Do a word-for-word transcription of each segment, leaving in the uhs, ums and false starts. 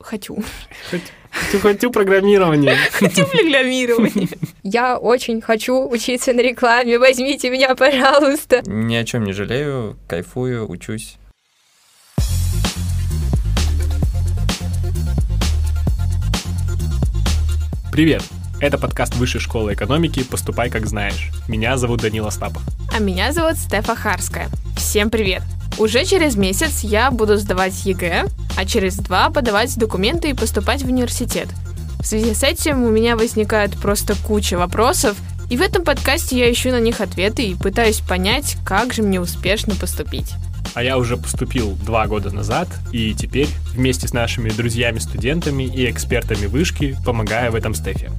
хочу. Хочу, хочу программирование. Хочу программирование. Я очень хочу учиться на рекламе. Возьмите меня, пожалуйста. Ни о чем не жалею, кайфую, учусь. Привет! Это подкаст Высшей школы экономики «Поступай, как знаешь». Меня зовут Данил Остапов. А меня зовут Стефа Харская. Всем привет! Уже через месяц я буду сдавать ЕГЭ, а через два подавать документы и поступать в университет. В связи с этим у меня возникает просто куча вопросов, и в этом подкасте я ищу на них ответы и пытаюсь понять, как же мне успешно поступить. А я уже поступил два года назад, и теперь вместе с нашими друзьями-студентами и экспертами вышки помогаю в этом Стефе.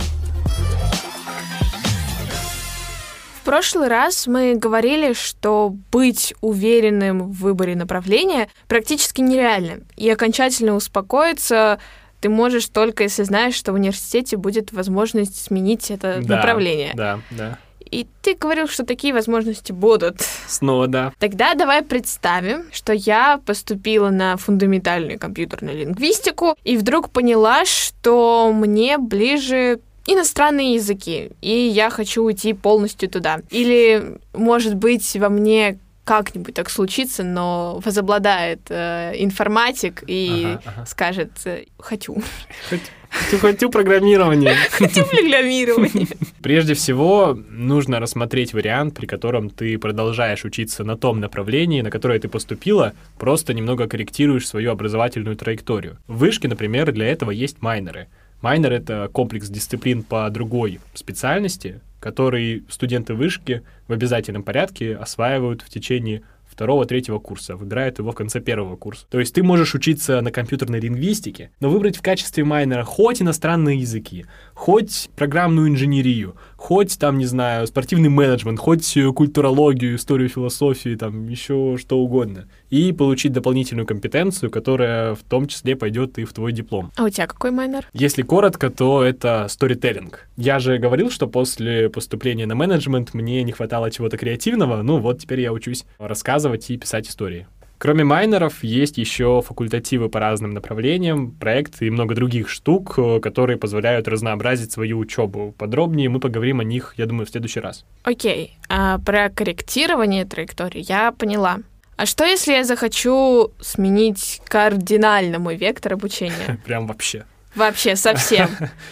В прошлый раз мы говорили, что быть уверенным в выборе направления практически нереально, и окончательно успокоиться ты можешь только если знаешь, что в университете будет возможность сменить это да, направление. Да, да. И ты говорил, что такие возможности будут. Снова да. Тогда давай представим, что я поступила на фундаментальную компьютерную лингвистику и вдруг поняла, что мне ближе иностранные языки, и я хочу уйти полностью туда. Или, может быть, во мне как-нибудь так случится, но возобладает э, информатик и ага, ага. скажет «хочу». Хочу, хочу программирование. Хочу программирование. Прежде всего, нужно рассмотреть вариант, при котором ты продолжаешь учиться на том направлении, на которое ты поступила, просто немного корректируешь свою образовательную траекторию. В вышке, например, для этого есть майнеры. Майнер — это комплекс дисциплин по другой специальности, который студенты вышки в обязательном порядке осваивают в течение второго-третьего курса, выбирают его в конце первого курса. То есть ты можешь учиться на компьютерной лингвистике, но выбрать в качестве майнера хоть иностранные языки, хоть программную инженерию, хоть, там, не знаю, спортивный менеджмент, хоть культурологию, историю, философию, там, еще что угодно. И получить дополнительную компетенцию, которая в том числе пойдет и в твой диплом. А у тебя какой майнер? Если коротко, то это сторителлинг. Я же говорил, что после поступления на менеджмент мне не хватало чего-то креативного, ну вот теперь я учусь рассказывать и писать истории. Кроме майнеров, есть еще факультативы по разным направлениям, проекты и много других штук, которые позволяют разнообразить свою учебу. Подробнее мы поговорим о них, я думаю, в следующий раз. Окей, а про корректирование траектории я поняла. А что, если я захочу сменить кардинально мой вектор обучения? Прям вообще. Вообще, совсем.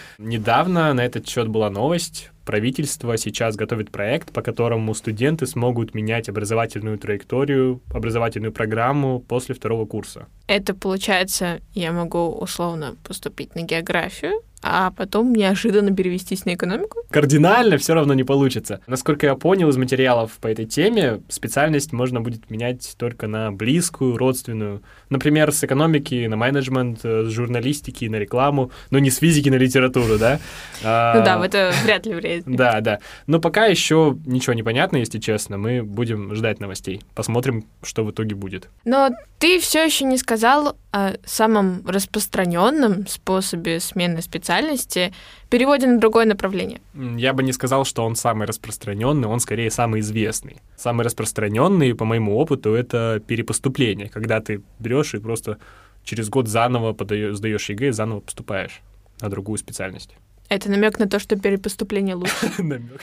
Недавно на этот счет была новость. Правительство сейчас готовит проект, по которому студенты смогут менять образовательную траекторию, образовательную программу после второго курса. Это, получается, я могу условно поступить на географию, а потом неожиданно перевестись на экономику? Кардинально все равно не получится. Насколько я понял из материалов по этой теме, специальность можно будет менять только на близкую, родственную. Например, с экономики на менеджмент, с журналистики на рекламу, но не с физики на литературу, да? Ну да, в это вряд ли влияет. Да, да. Но пока еще ничего не понятно, если честно. Мы будем ждать новостей. Посмотрим, что в итоге будет. Но ты все еще не сказал о самом распространенном способе смены специальности, переводе на другое направление. Я бы не сказал, что он самый распространенный, он скорее самый известный. Самый распространенный, по моему опыту, это перепоступление, когда ты берешь и просто через год заново подаешь, сдаешь ЕГЭ и заново поступаешь на другую специальность. Это намек на то, что перепоступление лучше. Намек.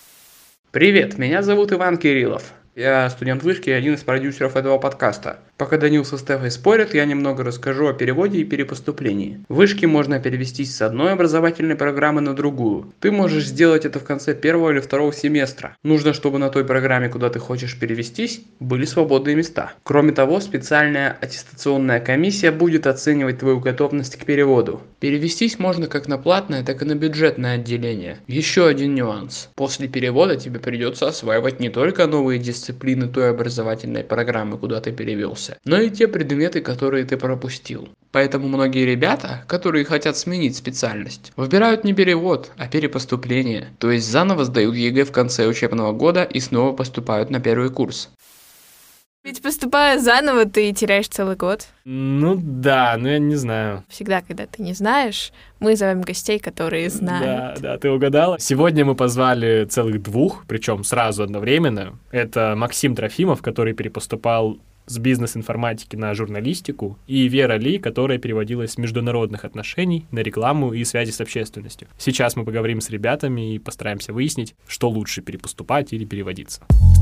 Привет, меня зовут Иван Кириллов. Я студент вышки и один из продюсеров этого подкаста. Пока Данил со Стефой спорят, я немного расскажу о переводе и перепоступлении. В вышке можно перевестись с одной образовательной программы на другую. Ты можешь сделать это в конце первого или второго семестра. Нужно, чтобы на той программе, куда ты хочешь перевестись, были свободные места. Кроме того, специальная аттестационная комиссия будет оценивать твою готовность к переводу. Перевестись можно как на платное, так и на бюджетное отделение. Еще один нюанс. После перевода тебе придется осваивать не только новые дисциплины, дисциплины той образовательной программы, куда ты перевелся, но и те предметы, которые ты пропустил. Поэтому многие ребята, которые хотят сменить специальность, выбирают не перевод, а перепоступление, то есть заново сдают ЕГЭ в конце учебного года и снова поступают на первый курс. Ведь поступая заново, ты теряешь целый год. Ну да, ну я не знаю. Всегда, когда ты не знаешь, мы зовем гостей, которые знают. Да, да, ты угадала. Сегодня мы позвали целых двух, причем сразу одновременно. Это Максим Трофимов, который перепоступал с бизнес-информатики на журналистику, и Вера Ли, которая переводилась с международных отношений на рекламу и связи с общественностью. Сейчас мы поговорим с ребятами и постараемся выяснить, что лучше перепоступать или переводиться.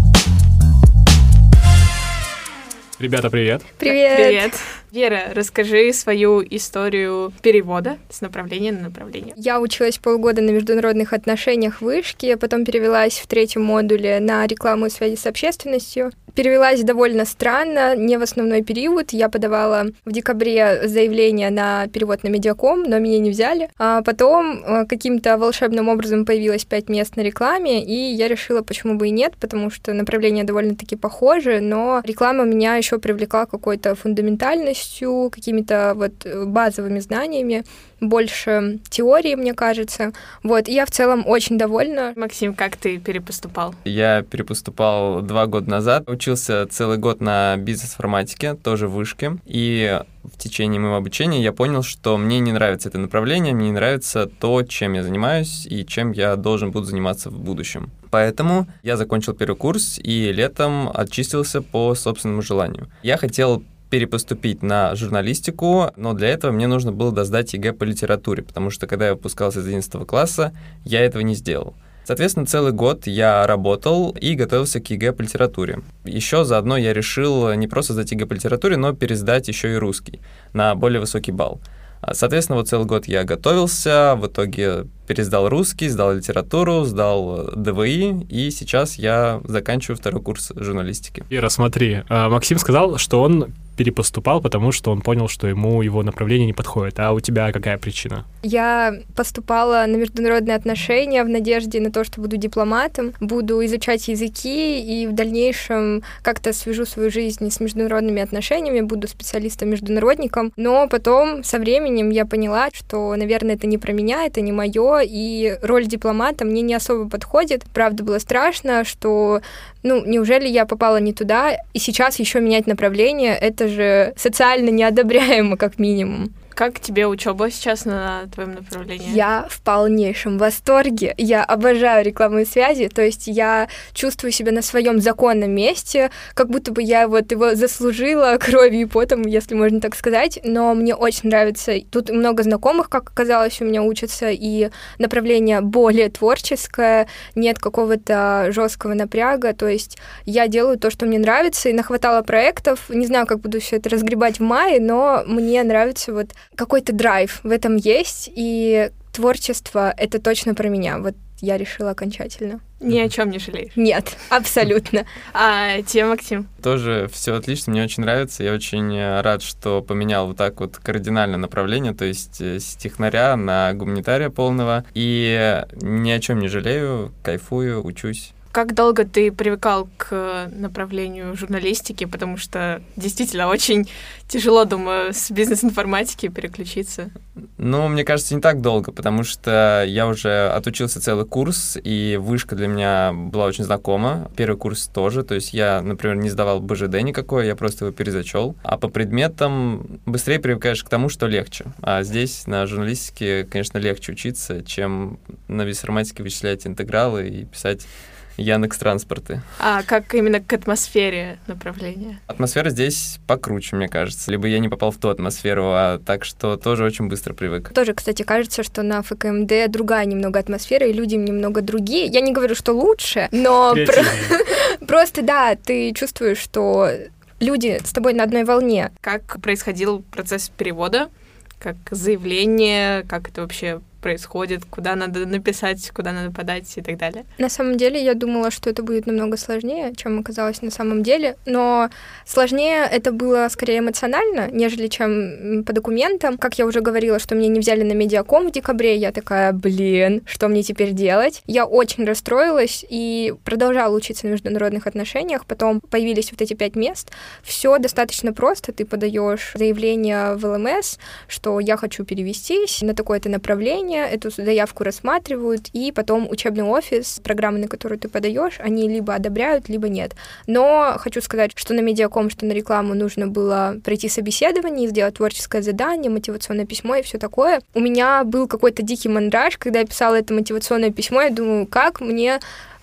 Ребята, привет. Привет. Привет. Вера, расскажи свою историю перевода с направления на направление. Я училась полгода на международных отношениях в вышке, потом перевелась в третьем модуле на рекламу и связи с общественностью. Перевелась довольно странно, не в основной период. Я подавала в декабре заявление на перевод на Медиаком, но меня не взяли. А потом каким-то волшебным образом появилось пять мест на рекламе, и я решила, почему бы и нет, потому что направления довольно-таки похожи, но реклама меня еще привлекла какой-то фундаментальностью, какими-то вот базовыми знаниями, больше теории, мне кажется. Вот, и я в целом очень довольна. Максим, как ты перепоступал? Я перепоступал два года назад, учился целый год на бизнес-информатике, тоже в вышке, и в течение моего обучения я понял, что мне не нравится это направление, мне не нравится то, чем я занимаюсь и чем я должен буду заниматься в будущем. Поэтому я закончил первый курс и летом отчислился по собственному желанию. Я хотел перепоступить на журналистику, но для этого мне нужно было досдать ЕГЭ по литературе, потому что когда я выпускался из одиннадцатого класса, я этого не сделал. Соответственно, целый год я работал и готовился к ЕГЭ по литературе. Еще заодно я решил не просто сдать ЕГЭ по литературе, но пересдать еще и русский на более высокий балл. Соответственно, вот целый год я готовился, в итоге пересдал русский, сдал литературу, сдал ДВИ, и сейчас я заканчиваю второй курс журналистики. Ира, смотри, Максим сказал, что он перепоступал, потому что он понял, что ему его направление не подходит. А у тебя какая причина? Я поступала на международные отношения в надежде на то, что буду дипломатом, буду изучать языки и в дальнейшем как-то свяжу свою жизнь с международными отношениями, буду специалистом-международником. Но потом со временем я поняла, что, наверное, это не про меня, это не мое, и роль дипломата мне не особо подходит. Правда, было страшно, что, ну, неужели я попала не туда, и сейчас еще менять направление, это же социально неодобряемо, как минимум. Как тебе учеба сейчас на твоем направлении? Я в полнейшем восторге. Я обожаю рекламные связи, то есть я чувствую себя на своем законном месте, как будто бы я вот его заслужила кровью и потом, если можно так сказать, но мне очень нравится. Тут много знакомых, как оказалось, у меня учатся, и направление более творческое, нет какого-то жесткого напряга, то есть я делаю то, что мне нравится, и нахватало проектов. Не знаю, как буду все это разгребать в мае, но мне нравится вот какой-то драйв в этом есть, и творчество — это точно про меня. Вот я решила окончательно. Ни о чем не жалеешь? Нет, абсолютно. А тебе, Максим? Тоже все отлично, мне очень нравится. Я очень рад, что поменял вот так вот кардинально направление, то есть с технаря на гуманитария полного. И ни о чем не жалею, кайфую, учусь. Как долго ты привыкал к направлению журналистики? Потому что действительно очень тяжело, думаю, с бизнес-информатики переключиться. Ну, мне кажется, не так долго, потому что я уже отучился целый курс, и вышка для меня была очень знакома. Первый курс тоже, то есть я, например, не сдавал БЖД никакой, я просто его перезачел. А по предметам быстрее привыкаешь к тому, что легче. А здесь на журналистике, конечно, легче учиться, чем на бизнес-информатике вычислять интегралы и писать Яндекс.Транспорты. А как именно к атмосфере направления? Атмосфера здесь покруче, мне кажется. Либо я не попал в ту атмосферу, а так что тоже очень быстро привык. Тоже, кстати, кажется, что на ФКМД другая немного атмосфера, и люди немного другие. Я не говорю, что лучше, но про- просто, да, ты чувствуешь, что люди с тобой на одной волне. Как происходил процесс перевода? Как заявление? Как это вообще происходит, куда надо написать, куда надо подать и так далее. На самом деле, я думала, что это будет намного сложнее, чем оказалось на самом деле, но сложнее это было скорее эмоционально, нежели чем по документам. Как я уже говорила, что меня не взяли на Медиаком в декабре, я такая, блин, что мне теперь делать? Я очень расстроилась и продолжала учиться на международных отношениях, потом появились вот эти пять мест. Все достаточно просто, ты подаешь заявление в эл эм эс, что я хочу перевестись на такое-то направление, эту заявку рассматривают, и потом учебный офис, программы, на которые ты подаешь, они либо одобряют, либо нет. Но хочу сказать, что на Медиаком, что на рекламу нужно было пройти собеседование, сделать творческое задание, мотивационное письмо и все такое. У меня был какой-то дикий мандраж, когда я писала это мотивационное письмо, я думаю, как мне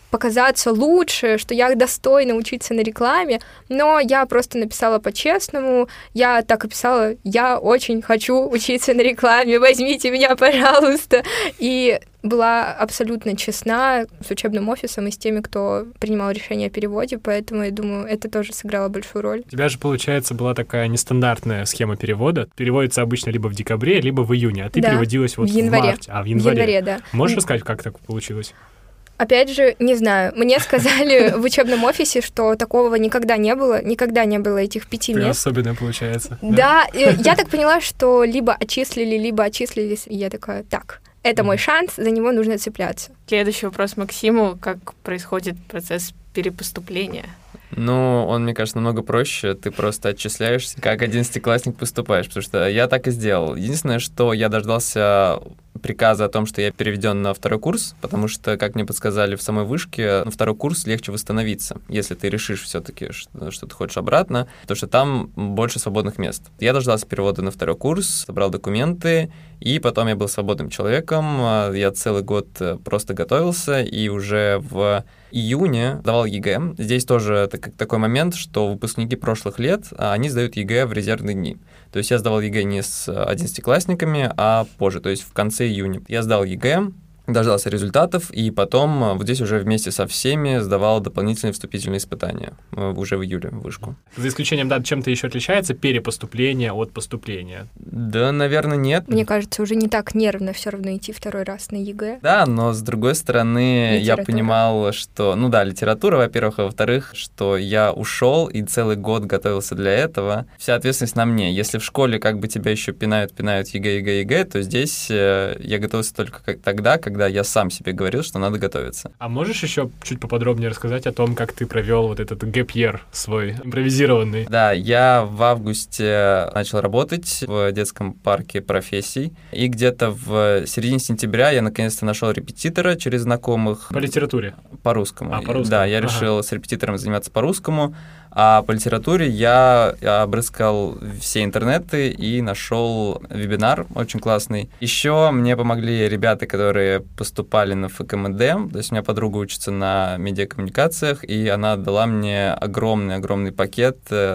показаться лучше, что я достойна учиться на рекламе, но я просто написала по-честному, я так и писала, я очень хочу учиться на рекламе, возьмите меня, пожалуйста, и была абсолютно честна с учебным офисом и с теми, кто принимал решение о переводе, поэтому, я думаю, это тоже сыграло большую роль. У тебя же, получается, была такая нестандартная схема перевода. Переводится обычно либо в декабре, либо в июне, а ты да, переводилась вот в, в январе. марте. А, в январе. В январе, да. Можешь рассказать, как так получилось? Опять же, не знаю. Мне сказали в учебном офисе, что такого никогда не было, никогда не было этих пяти Ты мест. особенная, получается. Да, я так поняла, что либо отчислили, либо отчислились. И я такая, так, это мой шанс, за него нужно цепляться. Следующий вопрос Максиму. Как происходит процесс перепоступления? Ну, он, мне кажется, намного проще. Ты просто отчисляешься, как одиннадцатиклассник поступаешь, потому что я так и сделал. Единственное, что я дождался приказа о том, что я переведен на второй курс, потому что, как мне подсказали в самой вышке, на второй курс легче восстановиться, если ты решишь все-таки, что, что ты хочешь обратно, потому что там больше свободных мест. Я дождался перевода на второй курс, собрал документы, и потом я был свободным человеком. Я целый год просто готовился, и уже в июне сдавал ЕГЭ. Здесь тоже такой момент, что выпускники прошлых лет, они сдают ЕГЭ в резервные дни. То есть я сдавал ЕГЭ не с одиннадцатиклассниками, а позже, то есть в конце июня. Я сдал ЕГЭ, дождался результатов, и потом вот здесь уже вместе со всеми сдавал дополнительные вступительные испытания уже в июле в вышку. За исключением, да, чем-то еще отличается перепоступление от поступления? Да, наверное, нет. Мне кажется, уже не так нервно все равно идти второй раз на ЕГЭ. Да, но с другой стороны, Литература. я понимал, что, ну да, литература, во-первых, а во-вторых, что я ушел и целый год готовился для этого. Вся ответственность на мне. Если в школе как бы тебя еще пинают, пинают ЕГЭ, ЕГЭ, ЕГЭ, то здесь я готовился только как тогда, когда я сам себе говорил, что надо готовиться. А можешь еще чуть поподробнее рассказать о том, как ты провел вот этот гэп-йер свой, импровизированный? Да, я в августе начал работать в детском парке профессий, и где-то в середине сентября я наконец-то нашел репетитора через знакомых. По литературе? По-русскому. А, по-русскому. Да, я решил ага. с репетитором заниматься по-русскому, а по литературе я обрыскал все интернеты и нашел вебинар очень классный. Еще мне помогли ребята, которые поступали на ФКМД, то есть у меня подруга учится на медиакоммуникациях, и она дала мне огромный-огромный пакет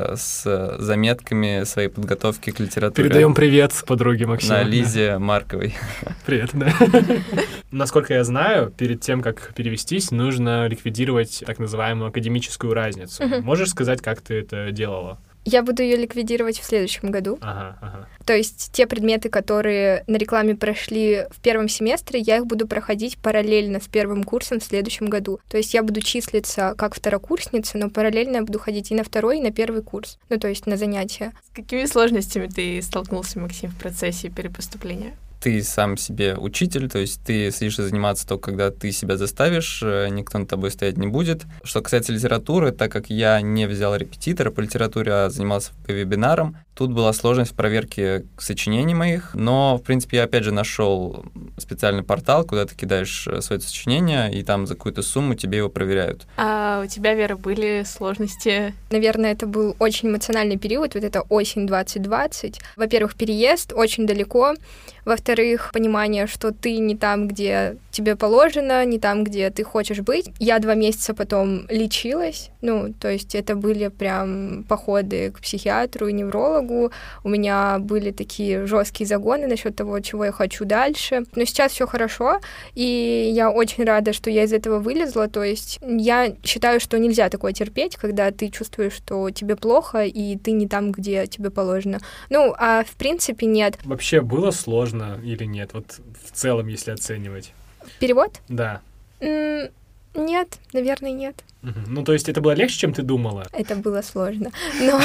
с заметками своей подготовки к литературе. Передаем привет подруге Максима. Да, Лизе Марковой. Привет, да. Насколько я знаю, перед тем, как перевестись, нужно ликвидировать так называемую академическую разницу. Можешь сказать, как ты это делала? Я буду ее ликвидировать в следующем году. Ага, ага. То есть те предметы, которые на рекламе прошли в первом семестре, я их буду проходить параллельно с первым курсом в следующем году. То есть я буду числиться как второкурсница, но параллельно я буду ходить и на второй, и на первый курс. Ну, то есть на занятия. С какими сложностями ты столкнулся, Максим, в процессе перепоступления? Ты сам себе учитель, то есть ты сидишь и заниматься только когда ты себя заставишь, никто над тобой стоять не будет. Что касается литературы, так как я не взял репетитора по литературе, а занимался по вебинарам, тут была сложность в проверке сочинений моих, но, в принципе, я опять же нашел специальный портал, куда ты кидаешь свое сочинение, и там за какую-то сумму тебе его проверяют. А у тебя, Вера, были сложности? Наверное, это был очень эмоциональный период, вот это осень двадцать двадцать. Во-первых, переезд очень далеко. Во-вторых, понимание, что ты не там, где тебе положено, не там, где ты хочешь быть. Я два месяца потом лечилась, ну, то есть это были прям походы к психиатру и неврологу. У меня были такие жесткие загоны насчет того, чего я хочу дальше. Но сейчас все хорошо, и я очень рада, что я из этого вылезла. То есть я считаю, что нельзя такое терпеть, когда ты чувствуешь, что тебе плохо, и ты не там, где тебе положено. Ну, а в принципе нет. Вообще было сложно или нет? Вот в целом, если оценивать. Перевод? Да. М- нет, наверное, нет. Угу. Ну, то есть это было легче, чем ты думала? Это было сложно. Но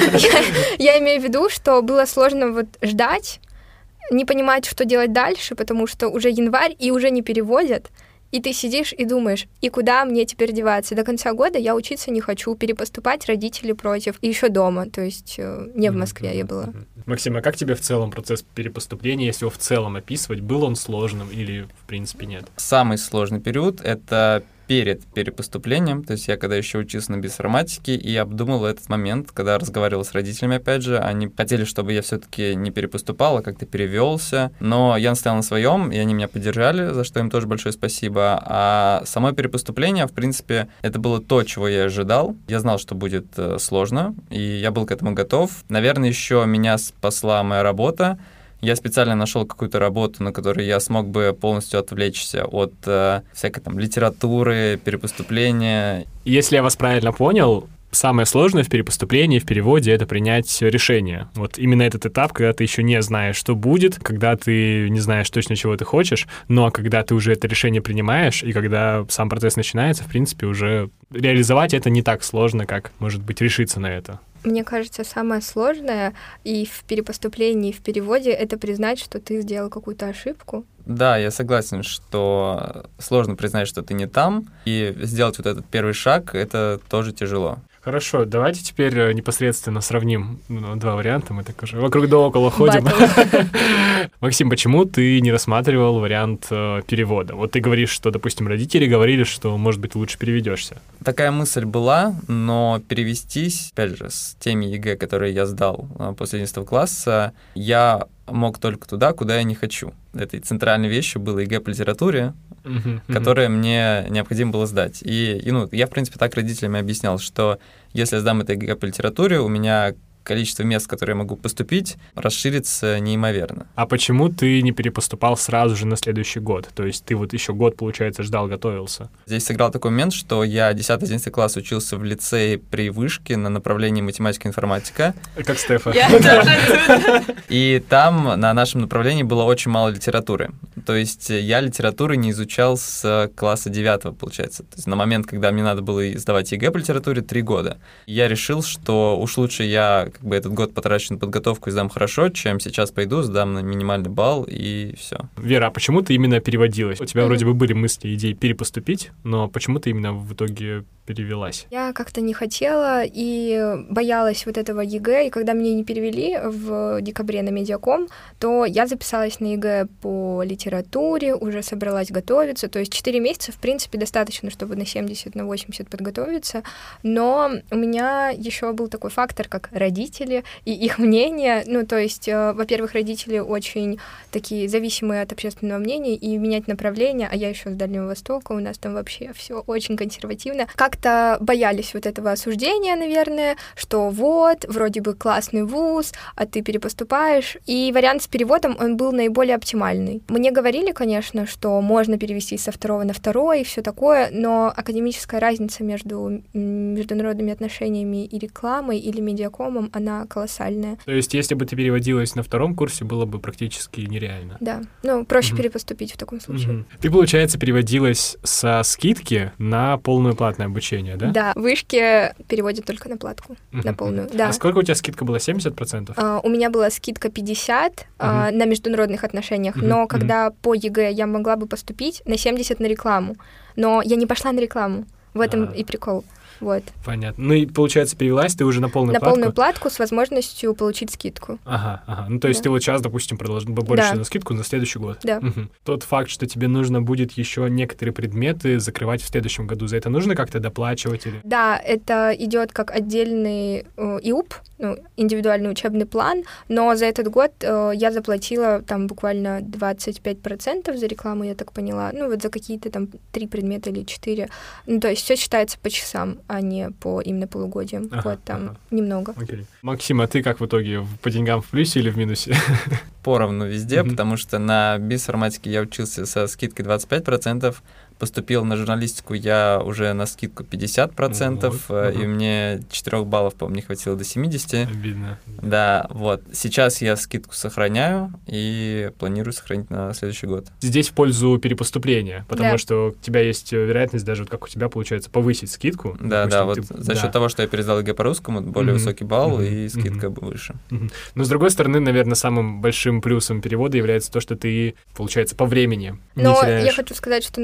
я имею в виду, что было сложно вот ждать, не понимать, что делать дальше, потому что уже январь, и уже не переводят. И ты сидишь и думаешь, и куда мне теперь деваться? До конца года я учиться не хочу, перепоступать родители против, и еще дома, то есть не в Москве я была. Максим, а как тебе в целом процесс перепоступления, если его в целом описывать, был он сложным или в принципе нет? Самый сложный период — это перед перепоступлением, то есть я когда еще учился на бизнес-информатике и обдумывал этот момент, когда разговаривал с родителями, опять же, они хотели, чтобы я все-таки не перепоступал, а как-то перевелся, но я настоял на своем, и они меня поддержали, за что им тоже большое спасибо. А само перепоступление, в принципе, это было то, чего я ожидал. Я знал, что будет сложно, и я был к этому готов. Наверное, еще меня спасла моя работа. Я специально нашел какую-то работу, на которой я смог бы полностью отвлечься от э, всякой там литературы, перепоступления. Если я вас правильно понял, самое сложное в перепоступлении, в переводе — это принять решение. Вот именно этот этап, когда ты еще не знаешь, что будет, когда ты не знаешь точно, чего ты хочешь, но когда ты уже это решение принимаешь, и когда сам процесс начинается, в принципе, уже реализовать это не так сложно, как, может быть, решиться на это. Мне кажется, самое сложное и в перепоступлении, и в переводе — это признать, что ты сделал какую-то ошибку. Да, я согласен, что сложно признать, что ты не там, и сделать вот этот первый шаг — это тоже тяжело. Хорошо, давайте теперь непосредственно сравним ну, два варианта. Мы так уже вокруг да около ходим. Максим, почему ты не рассматривал вариант э, перевода? Вот ты говоришь, что, допустим, родители говорили, что, может быть, лучше переведешься. Такая мысль была, но перевестись, опять же, с теми ЕГЭ, которые я сдал э, после одиннадцатого класса, я мог только туда, куда я не хочу. Этой центральной вещью было ЕГЭ по литературе, uh-huh, uh-huh. которое мне необходимо было сдать. И, и ну, я, в принципе, так родителям объяснял, что если я сдам это ЕГЭ по литературе, у меня количество мест, в которые я могу поступить, расширится неимоверно. А почему ты не перепоступал сразу же на следующий год? То есть ты вот еще год, получается, ждал, готовился. Здесь сыграл такой момент, что я десятый-одиннадцатый класс учился в лицее при вышке на направлении математика и информатика. Как Стефа. И там на нашем направлении было очень мало литературы. То есть я литературы не изучал с класса девятого, получается. То есть на момент, когда мне надо было сдавать ЕГЭ по литературе, три года. Я решил, что уж лучше я как бы этот год потрачу на подготовку и сдам хорошо, чем сейчас пойду, сдам на минимальный балл и все. Вера, а почему ты именно переводилась? У тебя mm-hmm. вроде бы были мысли, идеи перепоступить, но почему ты именно в итоге перевелась? Я как-то не хотела и боялась вот этого ЕГЭ, и когда меня не перевели в декабре на медиаком, то я записалась на ЕГЭ по литературе, уже собралась готовиться, то есть четыре месяца, в принципе, достаточно, чтобы на семьдесят, на восемьдесят подготовиться, но у меня еще был такой фактор, как родители, и их мнение, ну, то есть, э, во-первых, родители очень такие зависимые от общественного мнения, и менять направление, а я еще с Дальнего Востока, у нас там вообще все очень консервативно. Как-то боялись вот этого осуждения, наверное, что вот, вроде бы классный вуз, а ты перепоступаешь, и вариант с переводом, он был наиболее оптимальный. Мне говорили, конечно, что можно перевести со второго на второй и все такое, но академическая разница между международными отношениями и рекламой или медиакомом, она колоссальная. То есть, если бы ты переводилась на втором курсе, было бы практически нереально. Да, ну, проще угу. перепоступить в таком случае. Угу. Ты, получается, переводилась со скидки на полное платное обучение, да? Да, вышки переводят только на платку, угу. на полную, да. А сколько у тебя скидка была, семьдесят процентов? Uh, у меня была скидка пятьдесят процентов uh, на международных отношениях, угу. но когда угу. по ЕГЭ я могла бы поступить на семьдесят процентов на рекламу, но я не пошла на рекламу, в этом А-а-а. и прикол. Вот. Понятно. Ну и, получается, перевелась ты уже на полную на платку? На полную платку с возможностью получить скидку. Ага, ага. Ну то есть да. ты вот сейчас, допустим, продолжишь больше да. на скидку на следующий год? Да. Угу. Тот факт, что тебе нужно будет еще некоторые предметы закрывать в следующем году, за это нужно как-то доплачивать? Или? Да, это идет как отдельный э, ИУП, ну, индивидуальный учебный план, но за этот год э, я заплатила там буквально двадцать пять процентов за рекламу, я так поняла, ну вот за какие-то там три предмета или четыре. Ну то есть все считается по часам, а не по именно полугодиям. Ага, вот там ага. немного. Окей. Максим, а ты как в итоге? По деньгам в плюсе или в минусе? Поровну везде, mm-hmm. потому что на бизнес-информатике я учился со скидкой двадцать пять процентов, поступил на журналистику я уже на скидку пятьдесят процентов, вот. uh-huh. и мне четырех баллов, по-моему, не хватило до семидесяти. Обидно. Да, вот. Сейчас я скидку сохраняю и планирую сохранить на следующий год. Здесь в пользу перепоступления, потому да. что у тебя есть вероятность, даже вот как у тебя получается, повысить скидку. Да, да, вот ты... за да. счет того, что я пересдал ЕГЭ по-русскому, более mm-hmm. высокий балл, mm-hmm. и скидка mm-hmm. выше. Mm-hmm. Но, с другой стороны, наверное, самым большим плюсом перевода является то, что ты, получается, по времени Но не теряешь. Я хочу сказать, что если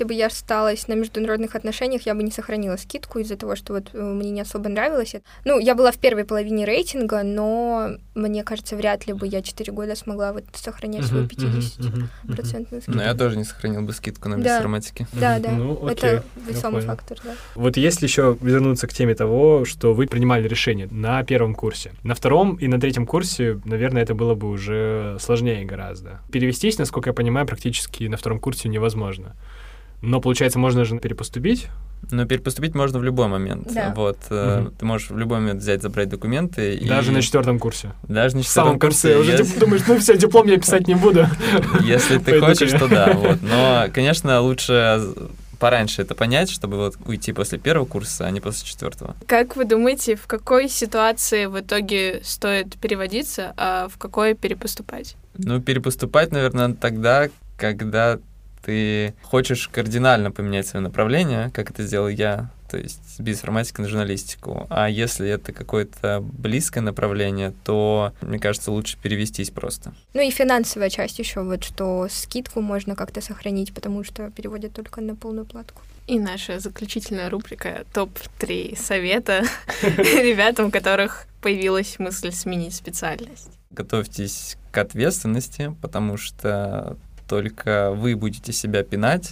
бы я осталась на международных отношениях, я бы не сохранила скидку из-за того, что вот мне не особо нравилось. Ну, я была в первой половине рейтинга, но мне кажется, вряд ли бы я четыре года смогла вот сохранять свою пятидесятипроцентную скидку. Ну, я тоже не сохранил бы скидку на безинформатике. Да, да, Ну, это весомый фактор, да. Вот если еще вернуться к теме того, что вы принимали решение на первом курсе. На втором и на третьем курсе, наверное, это было бы уже сложнее гораздо. Перевестись, насколько я понимаю, практически на втором курсе невозможно. Но, получается, можно же перепоступить? Ну, перепоступить можно в любой момент. Да. Вот, угу. Ты можешь в любой момент взять, забрать документы. Даже и... на четвертом курсе? Даже на четвертом курсе. В самом курсе. конце. Уже если... думаешь, ну все, диплом я писать не буду. Если ты хочешь, то да. Вот. Но, конечно, лучше пораньше это понять, чтобы вот уйти после первого курса, а не после четвертого. Как вы думаете, в какой ситуации в итоге стоит переводиться, а в какой перепоступать? Ну, перепоступать, наверное, тогда, когда ты хочешь кардинально поменять свое направление, как это сделал я, то есть с бизнес-информатики на журналистику. А если это какое-то близкое направление, то, мне кажется, лучше перевестись просто. Ну и финансовая часть еще, вот что скидку можно как-то сохранить, потому что переводят только на полную платку. И наша заключительная рубрика топ три совета ребятам, у которых появилась мысль сменить специальность. Готовьтесь к ответственности, потому что только вы будете себя пинать,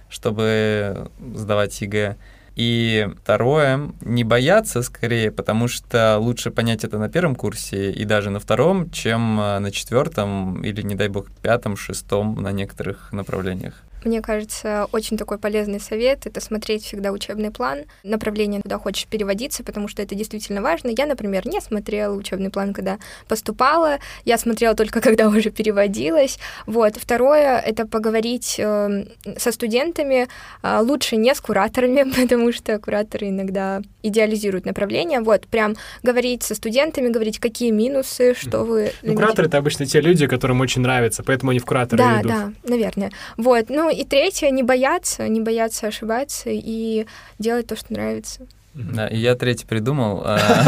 чтобы сдавать ЕГЭ. И второе, не бояться скорее, потому что лучше понять это на первом курсе и даже на втором, чем на четвертом или, не дай бог, пятом, шестом на некоторых направлениях. Мне кажется, очень такой полезный совет — это смотреть всегда учебный план, направление, куда хочешь переводиться, потому что это действительно важно. Я, например, не смотрела учебный план, когда поступала, я смотрела только, когда уже переводилась. Вот. Второе — это поговорить э, со студентами, э, лучше не с кураторами, потому что кураторы иногда идеализируют направление. Вот, прям говорить со студентами, говорить, какие минусы, что вы... Ну, кураторы — это обычно те люди, которым очень нравится, поэтому они в кураторы да, идут. Да, да, наверное. Вот, ну и третье, не бояться, не бояться ошибаться и делать то, что нравится. Да, и я третий придумал,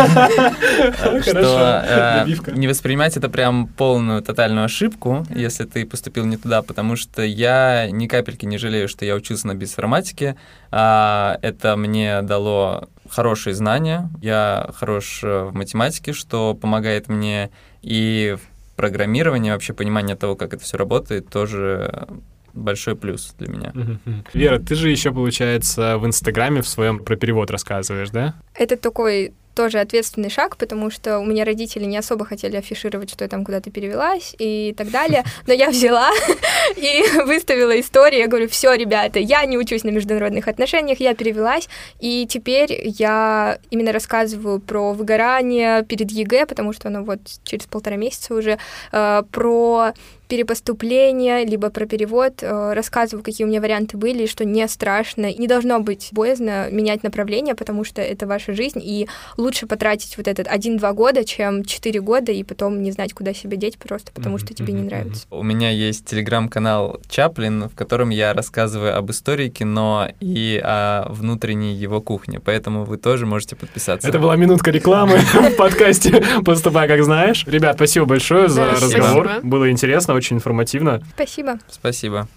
что не воспринимать это прям полную, тотальную ошибку, если ты поступил не туда, потому что я ни капельки не жалею, что я учился на бизнес-информатике. Это мне дало хорошие знания, я хорош в математике, что помогает мне, и в программировании, вообще понимание того, как это все работает, тоже большой плюс для меня. Вера, ты же еще, получается, в Инстаграме в своем про перевод рассказываешь, да? Это такой тоже ответственный шаг, потому что у меня родители не особо хотели афишировать, что я там куда-то перевелась и так далее, но я взяла и выставила историю, я говорю, все, ребята, я не учусь на международных отношениях, я перевелась, и теперь я именно рассказываю про выгорание перед ЕГЭ, потому что оно вот через полтора месяца уже, э, про перепоступление, либо про перевод, э, рассказываю, какие у меня варианты были, и что не страшно, не должно быть боязно менять направление, потому что это ваша жизнь, и лучше потратить вот этот один-два года, чем четыре года, и потом не знать, куда себя деть, просто потому что тебе не нравится. У меня есть телеграм-канал Чаплин, в котором я рассказываю об истории кино и о внутренней его кухне, поэтому вы тоже можете подписаться. Это была минутка рекламы в подкасте «Поступай, как знаешь». Ребят, спасибо большое за разговор. Было интересно, очень информативно. Спасибо. Спасибо.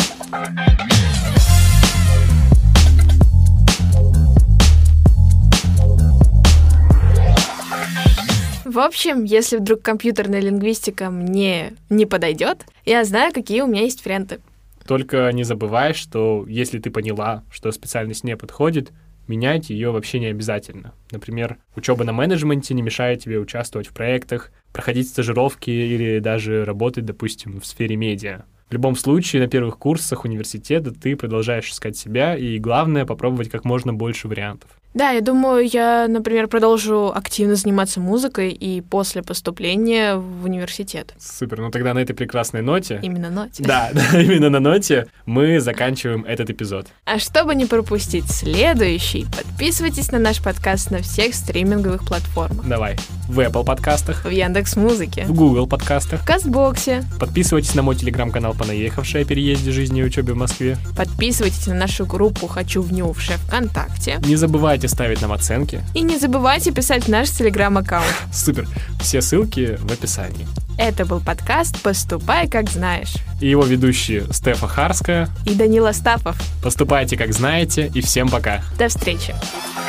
В общем, если вдруг компьютерная лингвистика мне не подойдет, я знаю, какие у меня есть варианты. Только не забывай, что если ты поняла, что специальность не подходит, менять ее вообще не обязательно. Например, учеба на менеджменте не мешает тебе участвовать в проектах, проходить стажировки или даже работать, допустим, в сфере медиа. В любом случае, на первых курсах университета ты продолжаешь искать себя, и главное — попробовать как можно больше вариантов. Да, я думаю, я, например, продолжу активно заниматься музыкой и после поступления в университет. Супер, ну тогда на этой прекрасной ноте... Именно ноте. Да, да, именно на ноте мы заканчиваем этот эпизод. А чтобы не пропустить следующий, подписывайтесь на наш подкаст на всех стриминговых платформах. Давай. В Apple подкастах, в Яндекс.Музыке, в Google подкастах, в Кастбоксе. Подписывайтесь на мой телеграм-канал «Понаехавший» о переезде, жизни и учебе в Москве. Подписывайтесь на нашу группу «Хочу в Нювше» ВКонтакте. Не забывайте ставить нам оценки. И не забывайте писать в наш телеграм-аккаунт. Супер. Все ссылки в описании. Это был подкаст «Поступай, как знаешь». И его ведущие Стефа Харская и Данила Стапов. Поступайте, как знаете, и всем пока. До встречи.